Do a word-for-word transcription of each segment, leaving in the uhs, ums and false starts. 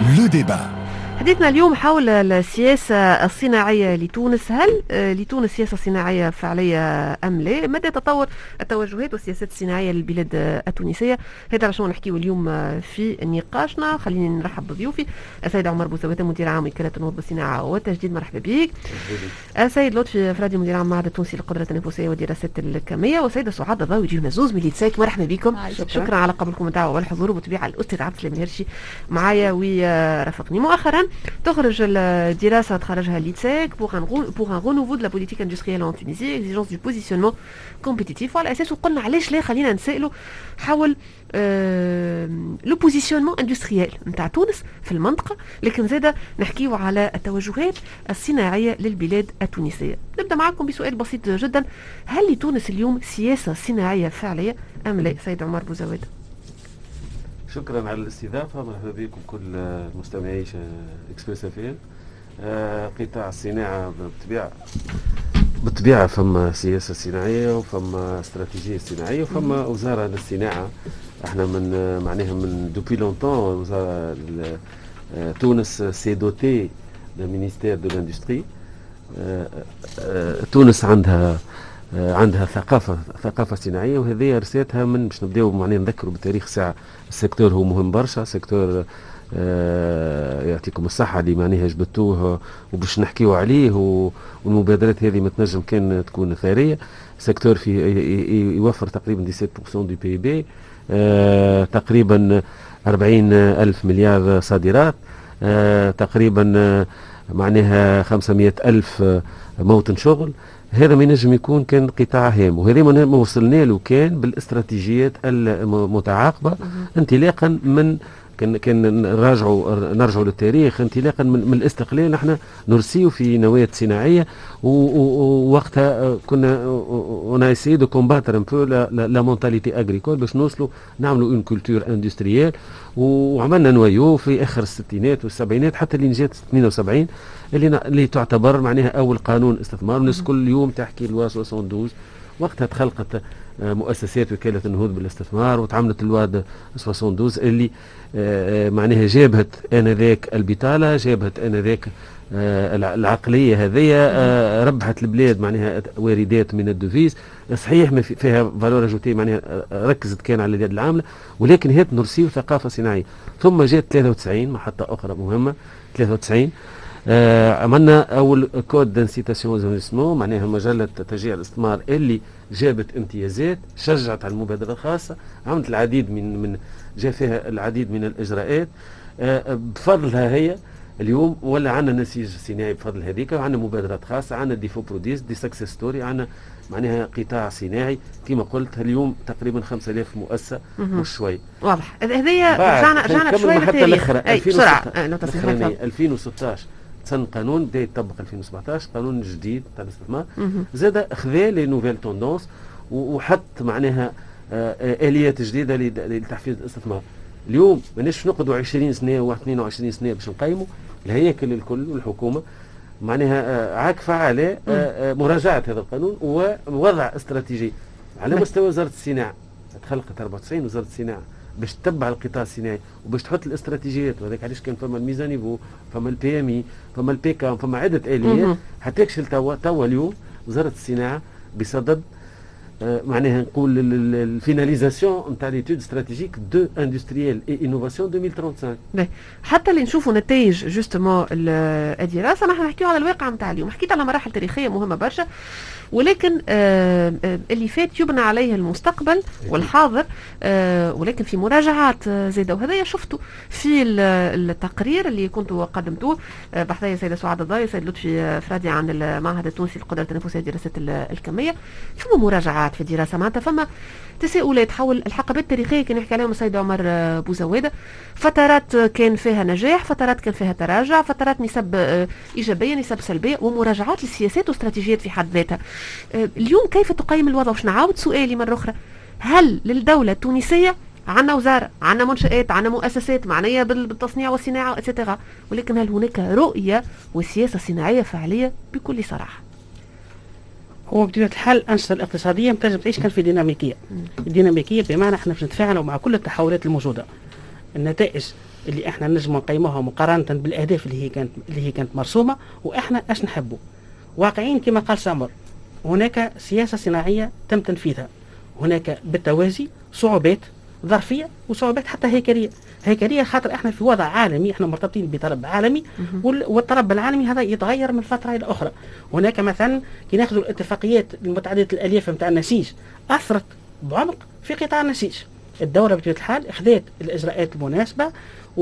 لو ديبا. حديثنا اليوم حول السياسة الصناعية لتونس. هل لتونس سياسة صناعية فعلية أم لا؟ مدى تطور التوجهات والسياسات الصناعية للبلاد التونسية؟ هذا على شنو نحكيه اليوم في نقاشنا. خليني نرحب بضيوفي السيد عمر بوزويدة مدير عام وكالة النهوض بالصناعة والتجديد، مرحبا بك. السيد لطفي فرادي مدير عام معهد التونسي للقدرة التنافسية والدراسات الكمية، والسيدة سعاد الضاوي يجينا زوز من ليتساك، مرحبا بكم. شكرا. شكرا على قبولكم الدعوة والحضور، وبطبيعة الأستاذ عبد السلام الهرشي معايا ورافقني. مؤخرا تخرج الدراسة تخرجها ليتساك pour un pour un renouveau de la politique industrielle en Tunisie, exigence du positionnement compétitif. وعلى أساسه قلنا علاش لا خلينا نسأله حول لو بوزيسيونمون اندستريال نتاع تونس في المنطقة، لكن زادا نحكيو على التوجهات الصناعية للبلاد التونسية. نبدأ معكم بسؤال بسيط جدا، هل لتونس اليوم سياسة صناعية فعلية أم لا؟ سيد عمر بوزويدة. شكرا على الاستضافة، مرحبا بكم كل المستمعي اكسبريس اف ام. قطاع الصناعة بالطبيعة بالطبيعة فما سياسة صناعية وفما استراتيجية صناعية وفما وزارة للصناعة. احنا من معناها من دوبي لونتون وزارة تونس سي دوتي دو مينيستير دو لاندستري. تونس عندها عندها ثقافة ثقافة صناعية، وهذه رسالتها من باش نبداو معناها نذكروا بالتاريخ ساعة. السيكتور هو مهم برشا، سيكتور آه يعطيكم الصحة اللي معناها جبتوه وباش نحكيو عليه، والمبادرات هذه ما تنجم كان تكون ثرية. سيكتور في يوفر تقريبا سبعة بالمئة دي بي بي، آه تقريبا أربعين ألف مليار صادرات، آه تقريبا آه معناها خمسمائة ألف موطن شغل. هذا ما ينجم يكون كان قطاع هام، وهذا ما وصلنا له كان بالاستراتيجيات المتعاقبة انطلاقا من كان كان نراجعوا نرجعوا للتاريخ انطلاقا من, من الاستقلال. نحن نرسيو في نواة صناعيه، ووقتها كنا اون اسي دو كومباتر ان بو لا مونتاليتي اغريكول باش نوصلوا نعملوا اون كولتور اندستريال. وعملنا نوايو في اخر الستينات والسبعينات حتى اللي جات ثمانية وسبعين اللي اللي تعتبر معناها اول قانون استثمار. الناس كل يوم تحكي لوا اثناش اثنا عشر. وقتها تخلقت مؤسسات وكالة النهوض بالاستثمار وتعملت الواد اثناش اللي معناها جابت انذاك البطالة، جابت انذاك العقلية هذية، ربحت البلاد معناها واردات من الدوفيز. صحيح ما فيها فالور اجوتي معناها ركزت كان على اليد العاملة، ولكن هي نرسيو ثقافة صناعية. ثم جات ثلاثة وتسعين محطة أخرى مهمة، ثلاثة وتسعين آه عملنا اول كود دانسيتاسيون زونيسمون معناها مجله تشجيع الاستثمار اللي جابت امتيازات، شجعت على المبادره الخاصه، عملت العديد من من جاء فيها العديد من الاجراءات. آه بفضلها هي اليوم ولا عندنا نسيج صناعي بفضل هذيك، وعندنا مبادرات خاصه، عندنا ديفو بروديس دي سكسس ستوري، عندنا معناها قطاع صناعي كما قلت اليوم تقريبا خمسة آلاف مؤسسه مش شوي. واضح. هذه رجعنا رجعنا شوي بالتاريخ. اي بسرعه ألفين وستة عشر سن قانون بدا يطبق ألفين وسبعطاش، قانون جديد تاع الاستثمار زاد خذا لي نوفيل توندونس وحط معناها اليات جديده لتحفيز الاستثمار. اليوم ماناش نقعدوا عشرين سنه و اثنين وعشرين سنه باش نقيموا الهياكل الكل والحكومه معناها عاكفه على مراجعه هذا القانون ووضع استراتيجي على مستوى وزاره الصناعه. تخلقت أربعة وتسعين وزاره الصناعه باش تتبع القطاع الصناعي وباش تحط الاستراتيجيات، وهذاك علاش كان فما الميزانيفو، فما البي ام اي، فما البي كام، فما عده اليات حتى يكشل توا توا اليوم وزاره الصناعه بصدد آه معناها نقول الفيناليزاسيون نتاع ليتود استراتيجيك دو اندستريال اي انوفاسيون ألفين وخمسة وثلاثين. حتى اللي نشوفوا نتائج جوستومون الدراسه، نحن نحكيو على الواقع نتاع اليوم، حكيت على مراحل تاريخيه مهمه برشا، ولكن آه اللي فات يبنى عليه المستقبل والحاضر، آه ولكن في مراجعات آه زاده. وهذا شفته في التقرير اللي كنتوا قدمتوه آه بحثيه سيده سعاد الضاوي سيد لطفي فرادي عن المعهد التونسي للقدرة التنافسية والدراسات الكمية. فما مراجعات في الدراسه معناتها فما تساؤلات حول الحقبات التاريخيه كان يحكي عليهم السيد عمر بوزويدة. فترات كان فيها نجاح، فترات كان فيها تراجع، فترات نسب آه ايجابيه، نسب سلبيه، ومراجعات للسياسات واستراتيجيات في حد ذاتها. اليوم كيف تقيم الوضع؟ وش نعاود سؤالي مرة أخرى، هل للدولة التونسية عندنا وزارة، عندنا منشآت، عندنا مؤسسات معنية بالتصنيع والصناعة اتسيتيرا، ولكن هل هناك رؤية وسياسة صناعية فعلية بكل صراحة؟ هو بطبيعة الحال الأنشطة الاقتصادية متنجم تعيش كان في ديناميكية. الديناميكية بمعنى احنا باش نتفاعلوا مع كل التحولات الموجودة. النتائج اللي احنا نجم نقيموها مقارنة بالاهداف اللي هي كانت اللي هي كانت مرسومة، واحنا اش نحبوا واقعين كما قال سامر. هناك سياسة صناعية تم تنفيذها، هناك بالتوازي صعوبات ظرفية وصعوبات حتى هيكلية. هيكلية خاطر احنا في وضع عالمي، احنا مرتبطين بطلب عالمي، والطلب العالمي هذا يتغير من فترة إلى أخرى. هناك مثلا كي ناخذوا الاتفاقيات المتعددة الألياف نتاع النسيج أثرت بعمق في قطاع النسيج. الدولة بطبيعة الحال أخذت الإجراءات المناسبة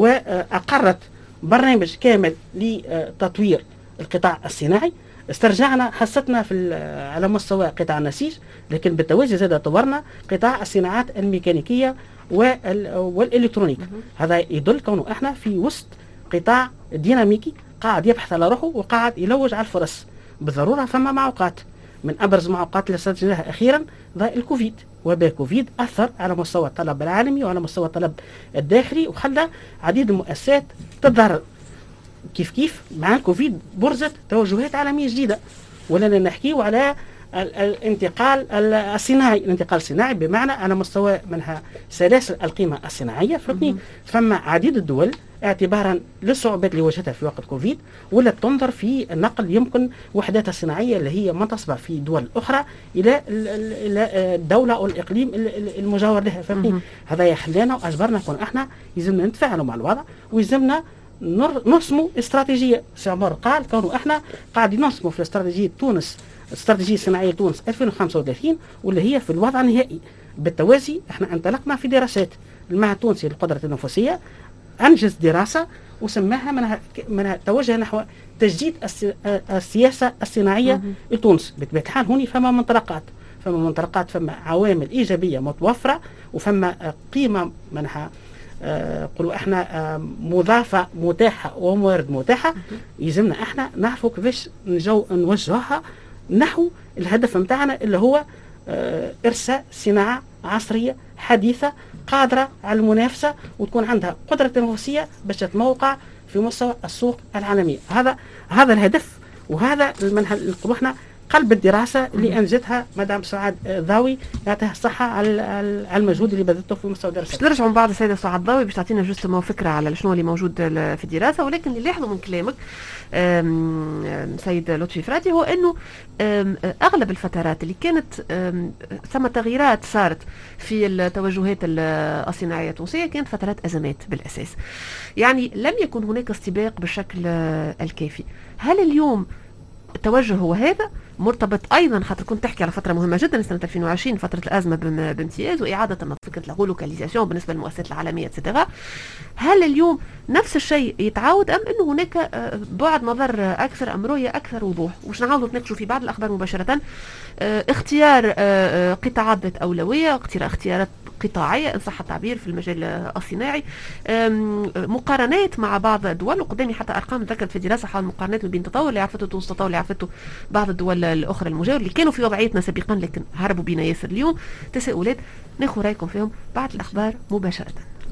وأقرت برنامج كامل لتطوير القطاع الصناعي. استرجعنا حصتنا في على مستوى قطاع النسيج، لكن بالتوازي زاد طورنا قطاع الصناعات الميكانيكية والإلكترونيك. هذا يدل كونه احنا في وسط قطاع ديناميكي قاعد يبحث على روحه وقاعد يلوج على الفرص. بالضرورة فما معوقات، من أبرز معوقات اللي استرجعناها أخيرا ضاء الكوفيد. وباء كوفيد أثر على مستوى الطلب العالمي وعلى مستوى الطلب الداخلي، وخلى عديد المؤسسات تتضرر. كيف كيف مع الكوفيد برزت توجهات عالمية جديدة، ولنا نحكيه على الانتقال الصناعي. الانتقال الصناعي بمعنى على مستوى منها سلاسل القيمة الصناعية. فهمتني؟ فما عديد الدول اعتبارا للصعوبات اللي واجهتها في وقت كوفيد ولا تنظر في النقل يمكن وحداتها الصناعية اللي هي منتصبة في دول أخرى إلى الدولة أو الإقليم المجاور لها. فهمتني؟ هذا يخلينا وأجبرنا كون احنا يلزمنا نتفاعلوا مع الوضع، ويلزمنا نرسموا استراتيجية. سامر قال كونوا احنا قاعدين نرسموا في استراتيجية تونس، استراتيجية صناعية تونس ألفين وخمسة وثلاثين، واللي هي في الوضع النهائي. بالتوازي احنا انطلقنا في دراسات. المعهد التونسي للقدرة التنفسية أنجز دراسة وسماها منها منها توجه نحو تجديد السياسة الصناعية لتونس. بطبيعة الحال هوني فما منطلقات، فما منطلقات فما عوامل إيجابية متوفرة، وفما قيمة منها قلوا احنا مضافة متاحة وموارد متاحة. يلزمنا احنا نعرفوا كيفاش نجو نوجهها نحو الهدف متاعنا اللي هو ارساء صناعة عصرية حديثة قادرة على المنافسة وتكون عندها قدرة تنافسية باش تتموقع في مستوى السوق العالمية. هذا هذا الهدف، وهذا المنهج اللي نقولوا احنا قلب الدراسة اللي أنجزتها مدام سعاد ضاوي. يعطيها الصحة على على المجهود اللي بذلته في مستوى الدراسة. باش نرجعوا من بعد السيدة سعاد ضاوي باش تعطينا جوستمون فكرة على شنو اللي موجود في الدراسة، ولكن اللي لاحظوا من كلامك سيد لطفي فراتي هو أنه أغلب الفترات اللي كانت ثم تغييرات صارت في التوجهات الصناعية التونسية كانت فترات أزمات بالأساس، يعني لم يكن هناك استباق بالشكل الكافي. هل اليوم التوجه هو هذا مرتبط ايضا، خاطر كنت تحكي على فتره مهمه جدا سنه ألفين وعشرين، فتره الازمه بامتياز واعاده فكره الغولوكاليزاسيون بالنسبه للمؤسسات العالميه اتسيتيرا. هل اليوم نفس الشيء يتعاود ام انه هناك بعد نظر اكثر ام رؤيه اكثر وضوح؟ وش نعاودوا نتناقشوا في بعض الاخبار مباشره. اختيار قطاعات ذات اولويه، اختيارات قطاعية إن صح التعبير في المجال الصناعي، مقارنات مع بعض الدول، وقدامي حتى أرقام ذكرت في الدراسة حول مقارنات بين تطور اللي عرفته تونس، تطور اللي عرفته بعض الدول الأخرى المجاورة اللي كانوا في وضعيتنا سابقا لكن هربوا بينا ياسر. اليوم تساؤلات ناخذ رأيكم فيهم بعد الأخبار مباشرة.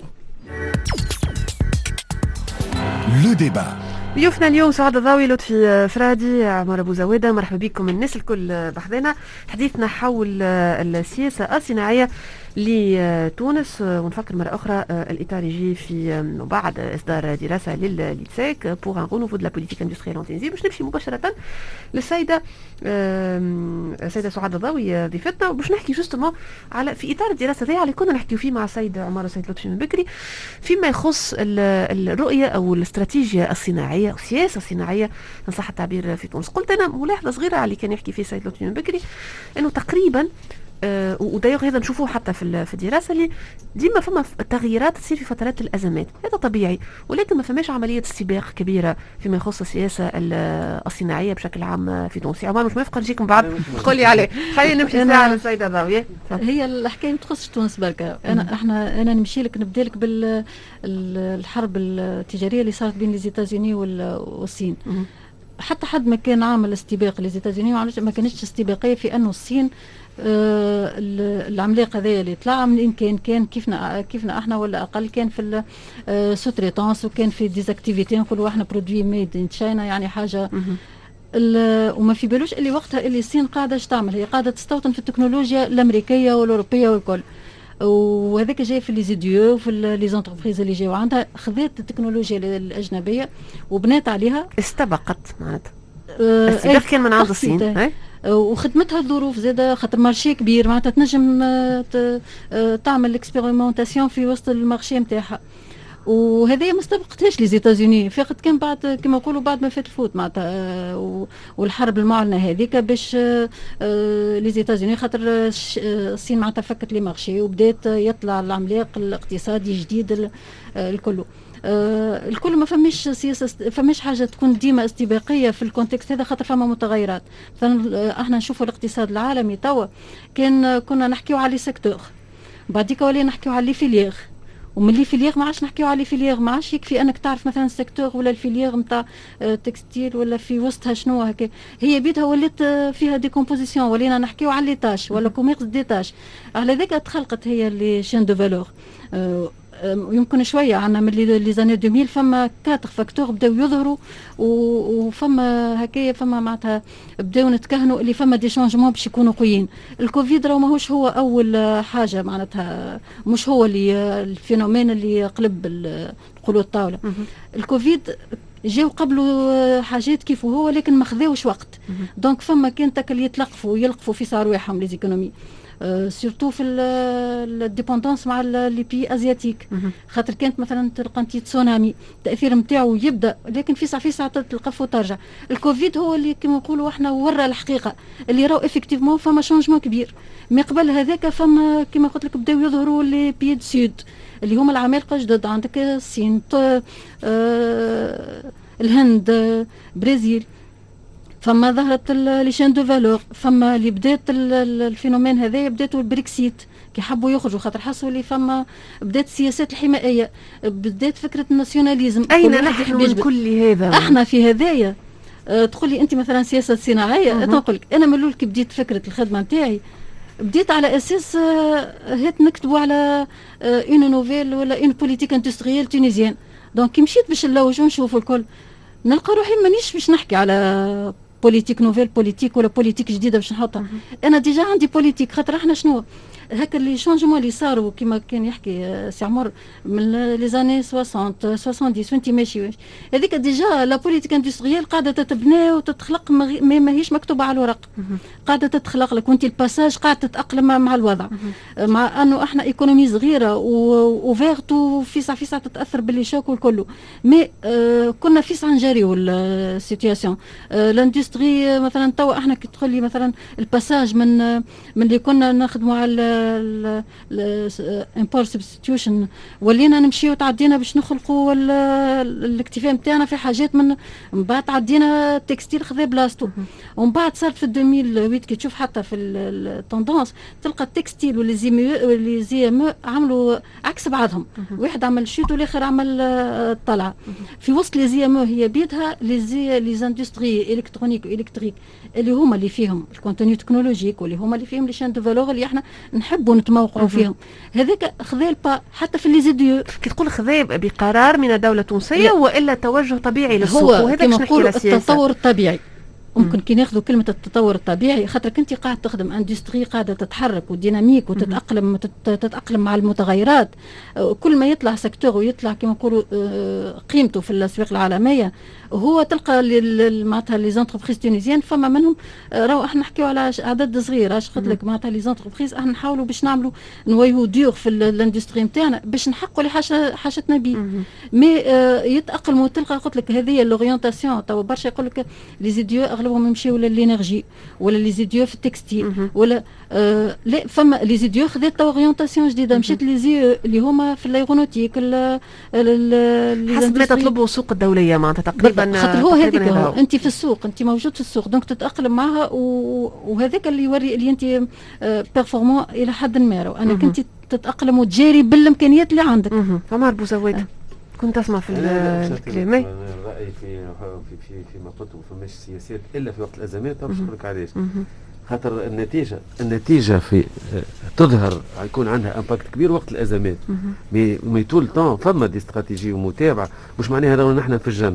لو ديبا ضيوفنا اليوم سعاد ضاوي، لطفي فرادي، عمر ابو زويده. مرحبا بكم الناس الكل بحذنا. حديثنا حول السياسه الصناعيه لتونس، ونفكر مرة أخرى الإطار يجي في بعد إصدار دراسة للليتسيك بور ان رونوفو دو لا بوليتيك اندستريال انتنسيف. باش نمشي مباشرة للسيدة السيدة سعاد ضاوي ضيفتنا، وباش نحكي جوستومون على في إطار الدراسة ذي اللي كنا نحكيو فيه مع السيد عمر والسيد لطفي من بكري فيما يخص الرؤية أو الاستراتيجية الصناعية أو السياسة الصناعية إن صح التعبير في تونس. قلت أنا ملاحظة صغيرة على اللي كان يحكي فيه السيد لطفي من بكري إنه تقريبا أه ودايوغ هذا نشوفوه حتى في في الدراسه اللي ديما فما تغييرات تصير في فترات الازمات، هذا طبيعي، ولكن ما فماش عمليه استباق كبيره فيما يخص السياسه الصناعيه بشكل عام في تونس. عمر مش موافقه نجيكم بعد قولي عليه. خلينا نمشي ساعه على السيده ضاويه. هي الحكايه ما تخصش تونس بركه. انا احنا انا نمشي لك نبدا لك بالحرب التجاريه اللي صارت بين ليزيتازوني والصين. حتى حد ما كان عامل استباق ليزيتازوني ما كانتش استباقيه في انه الصين آه العملاق هذا اللي طلع من كان كان كيفنا كيفنا احنا ولا اقل، كان في السوتريتانس وكان في ديزاكتيفيتي نقولوا احنا برودوي ميد ان تشاينا، يعني حاجه وما في بالوش اللي وقتها اللي الصين قاعده تعمل، هي قاعده تستوطن في التكنولوجيا الامريكيه والاوروبيه والكل. وهذاك جاي في لي زيديو وفي لي زونتربريز اللي جاوا عندها خذات التكنولوجيا الاجنبيه وبنات عليها، استبقت معناتها آه السباق كان من عند الصين آه وخدمتها الظروف زاده خاطر مارشي كبير معناتها تنجم تعمل اكسبيريمونتاسيون في وسط المارشي نتاعها. وهذه ما استبقتهاش لي زيتازوني فقط كان بعد كما نقولوا بعد ما فات الفوت معناتها والحرب المعلنه هذيك باش لي زيتازوني خاطر الصين معناتها فكت لي مارشي وبدات يطلع العملاق الاقتصادي جديد الكل. آه الكل ما فماش سياسه فماش حاجه تكون ديما استباقيه في الكونتكست هذا خاطر فما متغيرات. مثلا احنا نشوفوا الاقتصاد العالمي توا كان كنا نحكيو على لي سيكتور بعديك ولينا نحكيو على لي فيليير ومن لي فيليير ما عادش نحكيو على لي فيليير ما عادش يكفي انك تعرف مثلا السيكتور ولا الفيليير نتاع تكستيل ولا في وسطها شنو هكا هي بيدها ولات فيها ديكومبوزيسيون ولينا نحكيو على لي تاش ولا كوميرس دي تاش. على ذاك تخلقت هي لي شين دو فالور. أه يمكن شويه عنا من لي زاني ألفين فما كاتر فاكتور بداو يظهروا وفما هكايا فما معناتها بداو نتكهنوا اللي فما دي شونجمون باش يكونوا قويين. الكوفيد راه ماهوش هو اول حاجه معناتها مش هو اللي الفينومين اللي قلب نقولوا الطاوله. الكوفيد جاو قبله حاجات كيف هو لكن ما خذاوش وقت دونك فما كان تاك اللي يتلقفوا يلقفوا في صارويحهم لي زيكونومي أه سورتو في الديبوندونس مع لي بي ازياتيك خاطر كانت مثلا تلقى انت تسونامي التاثير نتاعو يبدا لكن في ساعه في ساعه تلقف وترجع. الكوفيد هو اللي كما نقولوا احنا ورا الحقيقه اللي راهو افكتيفمون فما شونجمون كبير. مي قبل هذاك فما كما قلت لك بداو يظهروا لي بي دو سود اللي هما العمالقه جدد عندك الصين أه الهند أه برازيل فما ظهرت لي شين دو فالور فما اللي بدات الفينومين هذا بداتوا البريكسيت كي حبوا يخرجوا خاطر حسوا اللي فما بدات السياسات الحمائيه بدات فكره الناسيوناليزم. اين نحن من كل هذا؟ احنا في هذايا أه تقول لي انت مثلا سياسه صناعيه نقول لك انا من الاول كي بديت فكره الخدمه نتاعي بديت على اساس أه هات نكتبوا على اون أه نوفيل ولا اون بوليتيك اندستريال تونيزيان دونك كي مشيت باش نلوج ونشوف الكل نلقى روحي مانيش باش نحكي على بوليتيك نوفيل بوليتيك ولا بوليتيك جديده باش نحطها. انا ديجا عندي بوليتيك خاطر احنا شنو هكا اللي شونجمون اللي صاروا كما كان يحكي سي عمر من لي زاني ستين سبعين وانت ماشي هذيك ديجا لا بوليتيك اندستريال قاعده تتبنى وتتخلق ما ماهيش مكتوبه على الورق قاعده تتخلق لك وانت الباساج قاعده تتاقلم مع الوضع مع انه احنا ايكونومي صغيره وفيرت وفي ساعه في ساعه تتاثر باللي شوك والكل مي آه كنا في ساعه نجاريو السيتوياسيون آه الاندستري مثلا توا احنا كي تقول لي مثلا الباساج من من اللي كنا نخدموا على الامبور سبستيوشن ولينا نمشيو تعدينا باش نخلقوا الاكتفاء نتاعنا في حاجات من بعد تعدينا التكستيل خذا بلاصتو ومن بعد صارت في ألفين وثمانية كي تشوف حتى في التوندونس تلقى التكستيل واللي زي ام عملوا عكس بعضهم واحد عمل شوت والاخر عمل طلعه في وسط لي زي ام هي بيدها لي زي لي زاندستري الكترونيك والكتريك اللي هما اللي فيهم الكونتوني تكنولوجيك واللي هما اللي فيهم لي شان دو فالور اللي احنا نحبوا نتموقعوا فيهم هذاك خذا البا حتى في لي زيديو كي تقول خذا بقرار من الدوله التونسيه والا توجه طبيعي للسوق وهذا كما نقول التطور الطبيعي ممكن كي ناخذوا كلمه التطور الطبيعي خاطر كنتي قاعد تخدم اندستري قاعده تتحرك وديناميك وتتاقلم تتاقلم مع المتغيرات كل ما يطلع سيكتور ويطلع كما نقولوا قيمته في الاسواق العالميه هو تلقى معناتها لي زونتربريز تونيزيان فما منهم راهو احنا نحكيو على عدد صغير اش قلت لك معناتها لي زونتربريز احنا نحاولوا باش نعملوا نويو ديور في الاندستري نتاعنا باش نحققوا لي حاجه حاجتنا بيه مي يتاقلموا تلقى قلت لك هذه لورينتاسيون تو برشا يقول لك لي زيديو اغلبهم يمشيو للانرجي ولا لي زيديو في التكستيل ولا آه لا فما لي زيديو خذات اورينتاسيون جديده مشيت لي زي اللي هما في الايرونوتيك حسب ما تطلبه السوق الدوليه معناتها تقريبا خاطر هو هذيك انت في السوق انت موجود في السوق دونك تتاقلم معها وهذاك اللي يوري اللي انت بيرفورمون الى حد ما انك انت تتاقلم وتجاري بالامكانيات اللي عندك. عمر بوزواد كنت اسمع في الكلام رايي في في في فيما قلت فماش سياسات الا في وقت الازمات باش نقول لك علاش خاطر النتيجه النتيجه في تظهر يكون عندها امباكت كبير وقت الازمات مي مي طول طون فما دي استراتيجي ومتابعه مش معناها راهو نحن في الجنه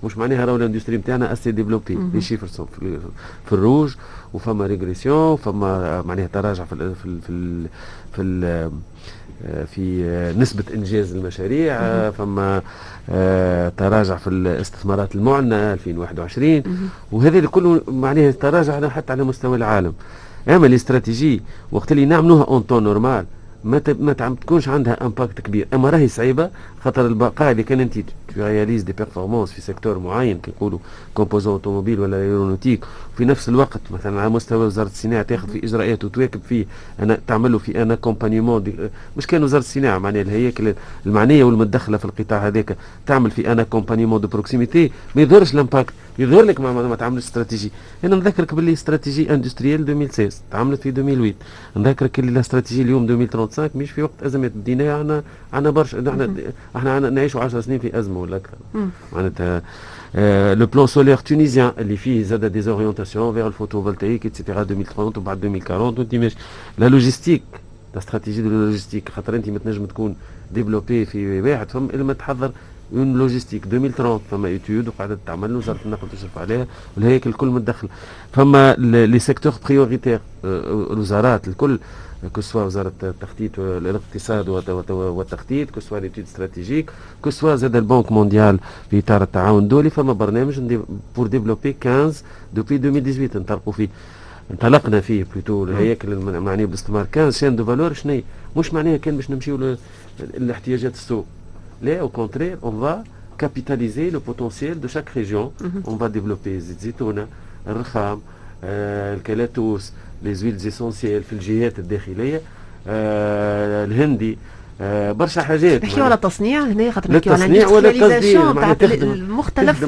مش معناها راهو الاندستري نتاعنا اسي ديفلوبي، لي شيفر في, في الروج، وفما ريغريسيون، وفما معناها تراجع في ال في ال في ال في, ال في نسبة إنجاز المشاريع، فما تراجع في الاستثمارات المعنى ألفين وواحد وعشرين، وهذا كله معناها تراجع حتى على مستوى العالم. اما الاستراتيجي وقت اللي نعملوها اون طون نورمال ما ما تكونش عندها امباكت كبير، اما راهي صعيبه خاطر البقاء اللي كان انت رياليز دي بيرفورمانس في سيكتور معين كيقولوا كومبوزون اوتوموبيل ولا ايرونوتيك، وفي نفس الوقت مثلا على مستوى وزاره الصناعه تاخذ في اجراءات وتواكب فيه، انا تعمل له في ان اكومبانيمون، مش كان وزاره الصناعه معناها الهياكل المعنيه والمتدخله في القطاع هذاك تعمل في ان اكومبانيمون دو بروكسيميتي، ما يظهرش الامباكت، يظهر لك ما, ما تعملش استراتيجي. انا نذكرك باللي استراتيجي اندستريال ألفين وستة عشر تعملت في ألفين وثمانية، نذكرك اللي الاستراتيجي اليوم ألفين وخمسة وثلاثين مش في وقت ازمات بديناها، عنا عنا برشا، احنا احنا نعيشوا عشر سنين في ازمه ولا اكثر. معناتها لو بلان سولير تونيزيان اللي فيه زاد دي زورينتاسيون فيغ الفوتوفولتايك اتسيتيرا ألفين وثلاثين وبعد ألفين وأربعين، وانت ماشي لا لوجيستيك، لا استراتيجي دو لوجيستيك، خاطر انت ما تنجم تكون ديفلوبي في واحد فم الا ما تحضر اون لوجيستيك ألفين وثلاثين، فما ايتود وقاعده تعمل وزاره النقل تشرف عليها والهيكل الكل متدخل، فما لي سيكتور بريوريتير الوزارات الكل كسوا وزاره التخطيط والاقتصاد والتخطيط، كسوا ليتود استراتيجيك، كسوا زاد البنك مونديال في اطار التعاون الدولي، فما برنامج بور ديفلوبي خمسة دوبي ألفين وثمانية عشر نطلقوا فيه، انطلقنا فيه بلوتو الهياكل المعنيه بالاستثمار خمسة شين دو فالور. شنو مش معناها كان باش نمشيو لاحتياجات السوق، لا au contraire on va capitaliser le potentiel de chaque région. Mm-hmm. On va développer زيت زيتونة، الرخام، آه الكالاتوس، les huiles essentielles في الجهات الداخلية، آه الهندي، آه برشا حاجات. نحكيو على التصنيع هنا خاطر نحكيو على الاندسترياليزاسيون تاع المختلف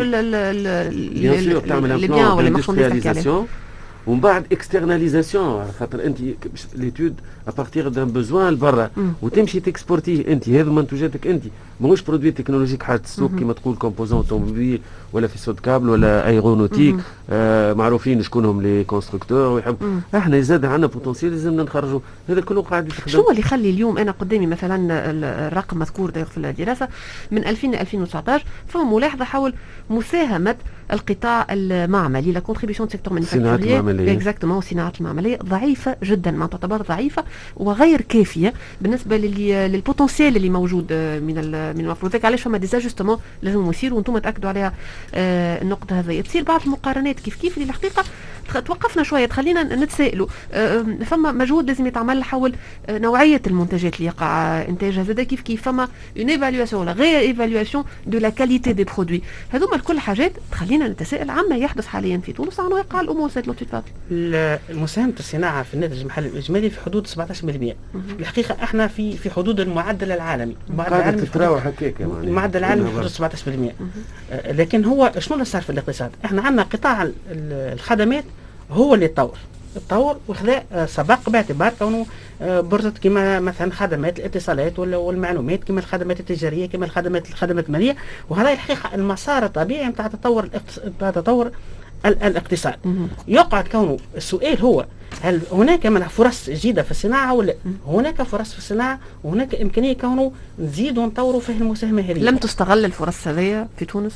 اللي بيان ولا المارشانديز تحكي عليه، ومن بعد اكسترناليزاسيون خاطر انت ليتود ابارتيغ دان بوزوان لبرا وتمشي تكسبورتيه انت، هذو منتوجاتك انت، ماهوش برودوي تكنولوجيك حاجه السوق كما تقول كومبوزون اوتوموبيل ولا في سود كابل ولا ايرونوتيك، آه معروفين شكونهم لي كونستركتور ويحب. احنا زاد عندنا بوتنسيال لازمنا نخرجوا، هذا كله قاعد يخدم. شو اللي يخلي اليوم انا قدامي مثلا الرقم مذكور في الدراسه من ألفين ل ألفين وتسعطاش، فما ملاحظه حول مساهمه القطاع المعملي، لا كونتريبيوشن سيكتور مانيفاكتوريير اكزاكتومون، الصناعات المعمليه ضعيفه جدا، ما تعتبر ضعيفه وغير كافيه بالنسبه للبوتنسيال اللي موجود من من المفروض. ذاك علاش فما ديزاجستمون لازم يصيروا، وانتم تاكدوا عليها آه النقطه هذه. تصير بعض المقارنات كيف كيف اللي الحقيقه توقفنا شويه، تخلينا نتسائلوا. آه فما مجهود لازم يتعمل حول آه نوعيه المنتجات اللي يقع انتاجها، زاد كيف كيف فما اون ايفالواسيون ولا غير ايفالواسيون دو لا كاليتي دي برودوي. هذوما الكل حاجات تخلينا نتساءل عما يحدث حاليا في تونس عن واقع الامور. سيد لطفي تفضل. مساهمه الصناعه في الناتج المحلي الاجمالي في حدود سبعطاش بالمئة. الحقيقه احنا في في حدود المعدل العالمي، المعدل العالمي تتراوح هكاك، المعدل العالمي في حدود سبعطاش بالمئة. آه لكن هو شنو اللي صار في الاقتصاد؟ احنا عندنا قطاع الخدمات هو اللي تطور التطور وخذا سبق باعتبار كونه برزة كما مثلا خدمات الاتصالات ولا والمعلومات، كما الخدمات التجاريه، كما الخدمات الخدمات الماليه، وهذا الحقيقه المسار الطبيعي نتاع تطور نتاع تطور الاقتصاد. يقعد كونه السؤال هو هل هناك من فرص جديده في الصناعه ولا هناك فرص في الصناعه وهناك امكانيه كونه نزيدوا نطوروا فيه المساهمه هذه. لم تستغل الفرص هذه في تونس؟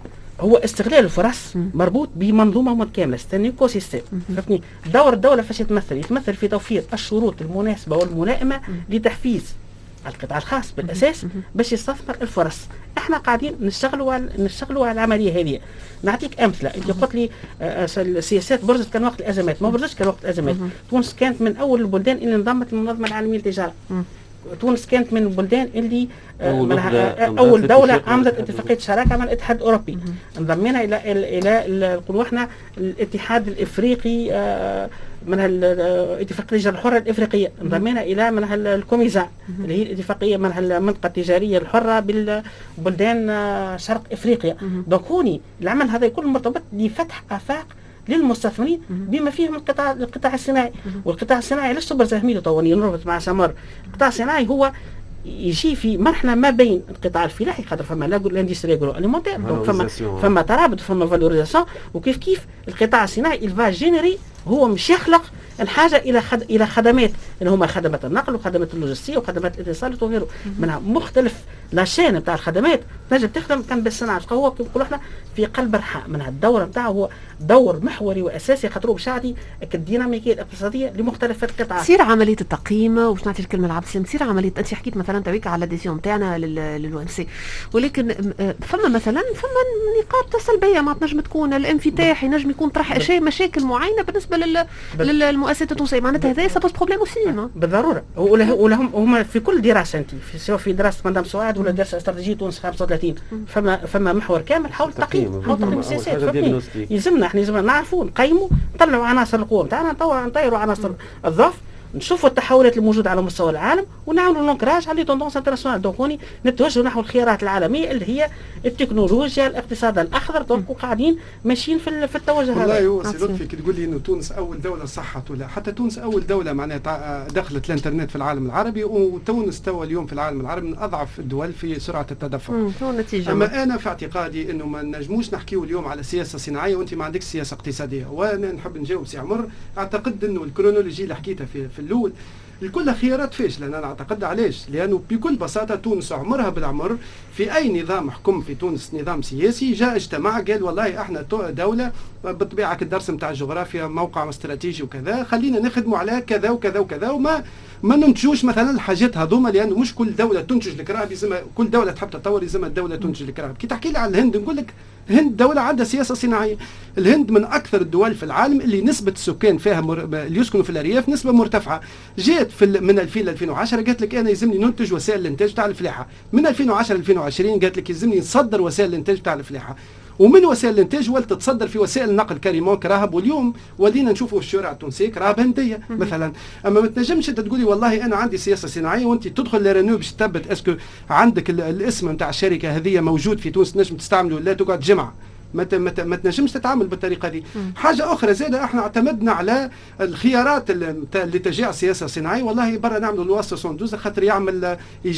هو استغلال الفرص مربوط بمنظومه متكامله، ستان ايكو سيستم. فهمتني؟ دور الدوله فاش يتمثل يتمثل في توفير الشروط المناسبه والملائمه لتحفيز القطاع الخاص بالاساس باش يستثمر الفرص. احنا قاعدين نشتغلوا على نشتغلوا على العمليه هذه. نعطيك امثله، انت قلت لي السياسات برزت كان وقت الازمات، ما برزتش كان وقت الازمات. تونس كانت من اول البلدان اللي انضمت للمنظمه العالميه للتجاره. تونس كانت من البلدان اللي أول, أول دولة عملت اتفاقية شراكة مع الاتحاد الأوروبي. انضمينا إلى إلى نقولوا احنا الاتحاد الإفريقي من اتفاقية التجارة الحرة الإفريقية، انضمينا إلى من الكوميزا اللي هي الاتفاقية من المنطقة التجارية الحرة بالبلدان شرق إفريقيا. دونك هوني العمل هذا يكون مرتبط بفتح آفاق للمستثمرين بما فيهم القطاع القطاع الصناعي. والقطاع الصناعي علاش تبرز زهميله طواني نربط مع سمر. القطاع الصناعي هو يجي في مرحله ما بين القطاع الفلاحي، خاطر فما لاندستري اغرو اليمونتير، دونك فما فما ترابط، فما فالوريزاسيون، وكيف كيف القطاع الصناعي الفا جينيري هو مش يخلق الحاجه الى خد... الى خدمات اللي هما خدمات النقل وخدمات اللوجستيه وخدمات الاتصال وغيره، منها مختلف لاشين نتاع الخدمات تنجم تخدم كان بالصناعه. هو كيف نقولوا احنا في قلب الرحى، منها الدور نتاعه هو دور محوري واساسي خاطر باش يعطي الديناميكيه الاقتصاديه لمختلف القطاعات. تصير عمليه التقييم، وش نعطي الكلمه لعبد السلام، تصير عمليه، انت حكيت مثلا تويك على الديسيون تاعنا للو ام سي، ولكن فما مثلا فما نقاط سلبيه ما تنجم تكون الانفتاح، ينجم يكون طرح اشياء مشاكل معينه بالنسبه لل للمؤسسات التونسيه، معناتها هذا سبب بروبليم اوسي بالضروره. ولهم هما في كل دراسه انت في سواء في دراسه مدام سعاد ولا دراسه استراتيجيه تونس خمسة وثلاثين فما فما محور كامل حول التقييم، حول تقييم السياسات. يلزمنا احنا يلزمنا نعرفوا نقيموا نطلعوا عناصر القوه نتاعنا، نطيروا عناصر الضعف، نشوفوا التحولات الموجوده على مستوى العالم ونعملوا لونكراج على توندونس انترناسيونال. دونك هوني نتوجهوا نحو الخيارات العالميه اللي هي التكنولوجيا، الاقتصاد الاخضر، دونك وقاعدين ماشيين في في التوجه هذا. والله هو سي لطفي كي تقول لي انه تونس اول دوله صحت، ولا حتى تونس اول دوله معناها دخلت الانترنت في العالم العربي، وتونس توا اليوم في العالم العربي من اضعف الدول في سرعه التدفق. اما انا في اعتقادي انه ما نجموش نحكيو اليوم على سياسه صناعيه وانت ما عندكش سياسه اقتصاديه. وانا نحب نجاوب سي عمر، اعتقد انه الكرونولوجي اللي حكيتها في, في الاول الكل خيارات فاشله. انا اعتقد علاش؟ لانه بكل بساطه تونس عمرها بالعمر في اي نظام حكم في تونس نظام سياسي جاء اجتمع قال والله احنا دوله بالطبيعه الدرس نتاع الجغرافيا موقع استراتيجي وكذا، خلينا نخدموا على كذا وكذا وكذا، وما ما ننتجوش مثلا الحاجات هذوما، لانه مش كل دوله تنتج الكراهب، لازم كل دوله تحب تطور لازم الدوله تنتج الكراهب. كي تحكي لي على الهند نقول لك الهند دولة عندها سياسة صناعية. الهند من أكثر الدول في العالم اللي نسبة السكان فيها مر... اللي يسكنوا في الأرياف نسبة مرتفعة. جات في ال... من ألفين ل ألفين وعشرة قالت لك أنا يلزمني ننتج وسائل الإنتاج تاع الفلاحة. من ألفين وعشرة ل ألفين وعشرين قالت لك يلزمني نصدر وسائل الإنتاج تاع الفلاحة. ومن وسائل الانتاج ولت تتصدر في وسائل النقل كريمون كراهب، واليوم ولينا نشوفوا في الشوارع التونسيه كراهب هنديه مثلا. اما ما تنجمش انت تقولي والله انا عندي سياسه صناعيه وانت تدخل لرينو باش تثبت اسكو عندك الاسم نتاع الشركه هذه موجود في تونس نجم تستعمله ولا تقعد جمعه. ما ما تنجمش تتعامل بالطريقه دي. حاجه اخرى زاده احنا اعتمدنا على الخيارات اللي تجاه السياسه الصناعيه. والله برا نعملوا الواسطه صندوق خاطر يعمل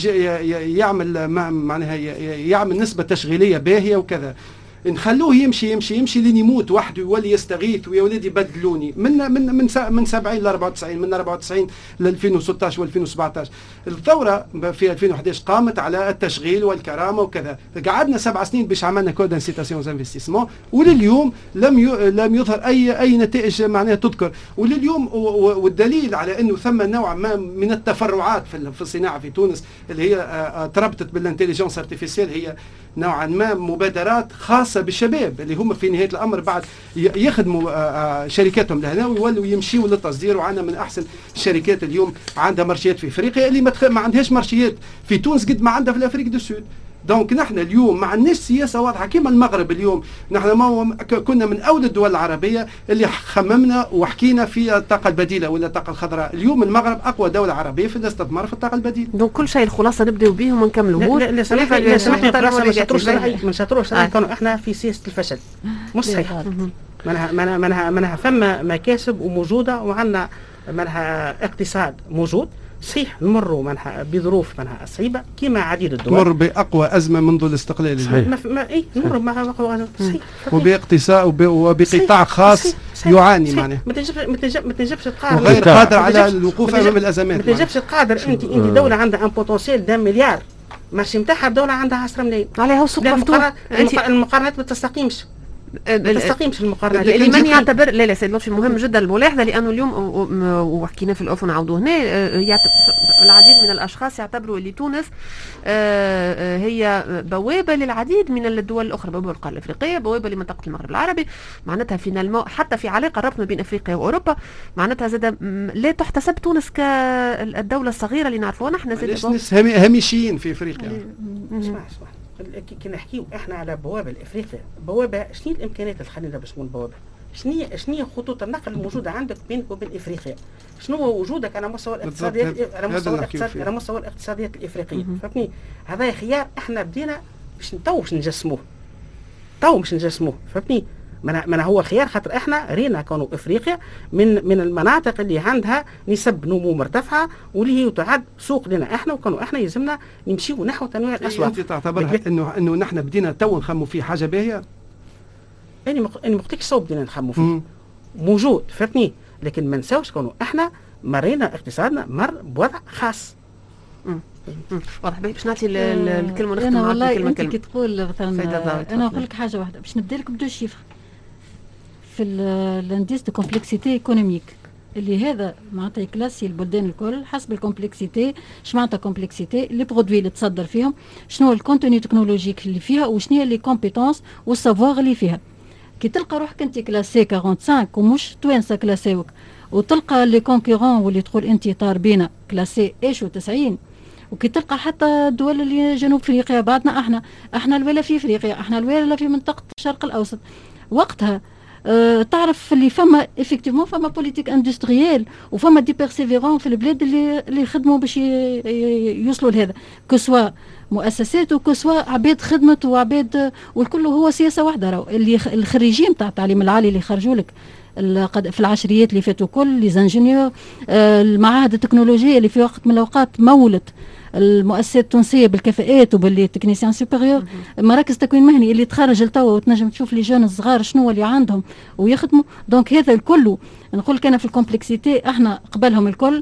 يعمل معناها يعمل نسبه تشغيليه باهيه وكذا، نخلوه يمشي يمشي يمشي لين يموت وحده يولي يستغيث ويا ولادي بدلوني من من من من سبعين ل أربعة وتسعين، من أربعة وتسعين ل ألفين وستة عشر و ألفين وسبعة عشر. الثوره في ألفين وأحد عشر قامت على التشغيل والكرامه وكذا. قعدنا سبع سنين باش عملنا كود انسيتاسيون زانفستيسمون، ولليوم لم لم يظهر اي اي نتائج معناها تذكر. ولليوم والدليل على انه ثم نوع ما من التفرعات في الصناعه في تونس اللي هي تربطت بالانتليجنس ارتيفيسيال، هي نوعا ما مبادرات خاصه بالشباب اللي هم في نهايه الامر بعد يخدموا شركاتهم لهنا ويولوا يمشيوا للتصدير. وعندنا من احسن الشركات اليوم عندها مارشيات في افريقيا اللي ما عندهاش مارشيات في تونس قد ما عندها في افريقيا دو سود. دونك نحن اليوم ما عندناش سياسه واضحه كما المغرب. اليوم نحن ما كنا من اول الدول العربيه اللي خممنا وحكينا في الطاقه البديله ولا الطاقه الخضراء. اليوم المغرب اقوى دوله عربيه في الاستثمار في الطاقه البديله. دونك كل شيء الخلاصه نبداو به وما نكملوهوش. لا لا سامحني سامحني ما نشطروش ما نشطروش كانوا احنا في سياسه الفشل مش صحيح. منها منها منها منها فما مكاسب وموجوده وعندنا منها اقتصاد موجود صحيح. نمروا منها بظروف منها صعيبه كما عديد الدول. تمر باقوى ازمه منذ الاستقلال. صحيح. ما ما اي نمر مع اقوى صحيح. وباقتصاد وبقطاع خاص يعاني معناه. ما تنجمش ما تنجمش ما تنجمش تقارن وغير قادر على الوقوف امام الازمات. ما تنجمش تقادر انت انت دوله عندها ان بوتنسيال ده مليار ماشي نتاعها دوله عندها عشرة ملايين عليها سوق مفتوح. المقارنات ما تستقيمش ما تستقيمش المقارنات اللي من يعتبر. لا لا سيد لطفي مهم جدا الملاحظه، لانه اليوم وحكينا في الاوف ونعاودوه هنا العديد من الاشخاص يعتبروا اللي تونس هي بوابه للعديد من الدول الاخرى، بوابه القاره الافريقيه، بوابه لمنطقه المغرب العربي. معناتها فينا حتى في علاقه الربط ما بين افريقيا واوروبا معناتها زاد لا تحتسب تونس كالدوله الصغيره اللي نعرفوها نحن. زاد هامشيين في افريقيا. اسمع اسمع كي نحكيو احنا على بوابه لافريقيا، بوابه شنو الامكانيات اللي خلينا باش تكون بوابه؟ شنو شنو خطوط النقل الموجوده عندك بينك وبين افريقيا؟ شنو هو وجودك على مستوى الاقتصاديات على مستوى الاقتصاد على مستوى الاقتصاديات الافريقيه؟ فهمتني؟ هذا خيار احنا بدينا باش تو باش نجسموه. تو باش نجسموه فهمتني؟ من هو خيار خاطر احنا رينا كانوا افريقيا من من المناطق اللي عندها نسب نمو مرتفعه واللي هي تعد سوق لنا احنا، وكانوا احنا يلزمنا نمشيو نحو تنويع الاسواق. انت تعتبرها انه انه نحن بدينا تو نخموا في حاجه باهيه؟ اني مق... اني ما قلتلكش سو بدينا نخموا فيه. موجود فهمتني، لكن ما نساوش كونوا احنا مرينا اقتصادنا مر بوضع خاص. واضح. باش نعطي الكلمه نختم انا والله كلمه انت كلمه كي تقول مثلا انا نقول لك حاجه واحده باش نبدا لك بدو شيفر في الانديس دو كومبلكسيتي ايكونوميك اللي هذا معناتها يكلاسي البلدان الكل حسب الكومبلكسيتي. اش معناتها كومبلكسيتي؟ لي برودوي اللي تصدر فيهم، شنو الكونتوني تكنولوجيك اللي فيها، وشنو هي لي كومبيتونس والسافوار اللي فيها. كي تلقى روحك انت كلاسي خمسة وأربعين ومش توانسه كلاسيوك، وتلقى لي كونكورون واللي تقول انت طار بينا كلاسي ايشو تسعين، وكي تلقى حتى الدول اللي جنوب افريقيا بعدنا احنا احنا الولا في افريقيا، احنا الولا في منطقه الشرق الاوسط، وقتها أه تعرف اللي فما افكتيفمون فما بوليتيك اندستريال وفما دي بيرسيفيرون في البلاد اللي اللي يخدموا باش يوصلوا لهذا، كسوا مؤسسات وكسوا عباد خدمت وعباد، والكل هو سياسه واحده. راهو اللي الخريجين تاع التعليم العالي اللي خرجوا لك في العشريات اللي فاتوا كل لي زانجينيور، المعاهد التكنولوجيه اللي في وقت من الاوقات مولت المؤسسات التونسيه بالكفاءات وباللي تكنيسيان سوبيريور، مراكز تكوين مهني اللي تخرج لتوا وتنجم تشوف لي جون الصغار شنو اللي عندهم ويخدموا. دونك هذا الكل نقول لك انا في الكومبلكسيتي احنا قبلهم الكل،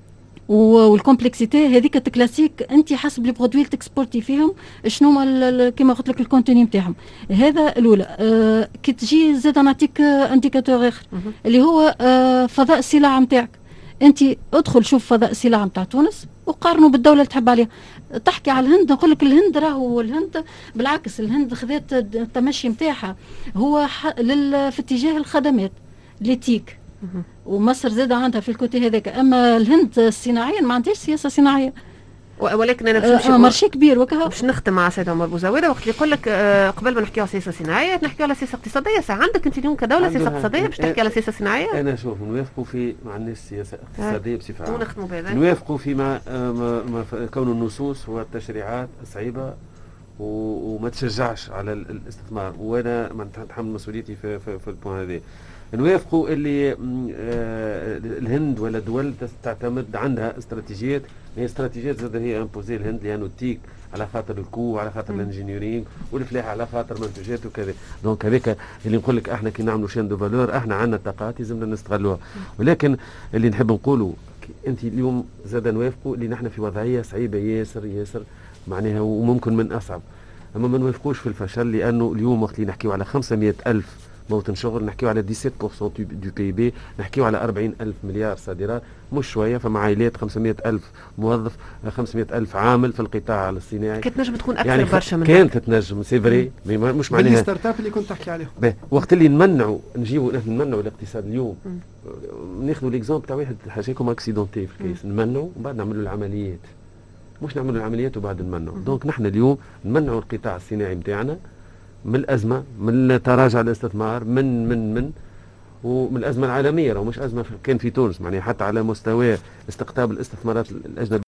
والكومبلكسيتي هذيك الكلاسيك انت حسب لي برودوي اللي تكسبورتي فيهم شنو هما كما قلت لك الكونتوني نتاعهم. هذا الاولى. آه كي تجي زاد نعطيك انديكاتور اخر اللي هو آه فضاء السلع نتاعك. انت ادخل شوف فضاء السلع نتاع تونس وقارنوا بالدوله اللي تحب عليها. تحكي على الهند نقول لك الهند راهو الهند بالعكس، الهند خذت التمشي نتاعها هو في اتجاه الخدمات ليتيك، ومصر زاد عندها في الكوتي هذاك. اما الهند الصناعيه ما عندهاش سياسه صناعيه، ولكن انا باش نمشي مارشي كبير وكها. باش نختم مع سيد عمر بوزاويده وقت اللي يقول لك آه قبل ما نحكيو على سياسه صناعيه نحكيو على سياسه اقتصاديه. ساعه عندك انت اليوم كدوله سياسه اقتصاديه باش تحكي على سياسه صناعيه؟ انا شوف نوافقوا في مع الناس سياسه اقتصاديه بصفه عامه، ونختموا بهذا. نوافقوا في مع كون النصوص والتشريعات صعيبه وما تشجعش على الاستثمار، وانا نتحمل مسؤوليتي في في, في البوان هذا. نوافقوا اللي الهند ولا دول تعتمد عندها استراتيجيات، هي استراتيجيات زاد هي امبوزي الهند لانه التيك على خاطر الكو على خاطر الانجينيرينغ والفلاحه على خاطر منتوجات وكذا. دونك هذاك اللي نقول لك احنا كي نعملوا شين دو فالور احنا عندنا طاقات لازمنا نستغلوها. ولكن اللي نحب نقوله انت اليوم زاد نوافقوا اللي نحن في وضعيه صعيبه ياسر ياسر معناها وممكن من اصعب، اما ما نوافقوش في الفشل لانه اليوم وقت اللي نحكيو على خمسمائة ألف موطن شغل نحكيو على سبعة عشر بالمئة دو بي بي، نحكيو على أربعين ألف مليار صادرات، مش شويه. فما عائلات خمسمائة ألف موظف، خمسمائة ألف عامل في القطاع الصناعي. كانت تنجم تكون اكثر يعني برشا من كانت تنجم سي فري مش معناها الستارت اب اللي كنت تحكي عليهم. وقت اللي نمنعوا نجيبوا نحن نمنعوا الاقتصاد اليوم، ناخذوا ليكزامبل تاع واحد حاجيكم اكسيدونتي في الكيس، نمنعوا وبعد نعملوا العمليات، مش نعملوا العمليات وبعد نمنعوا. دونك نحن اليوم نمنعوا القطاع الصناعي نتاعنا من الازمه، من تراجع الاستثمار، من من من ومن الازمه العالميه، راه مش ازمه كان في تونس، معناها حتى على مستوى استقطاب الاستثمارات الاجنبيه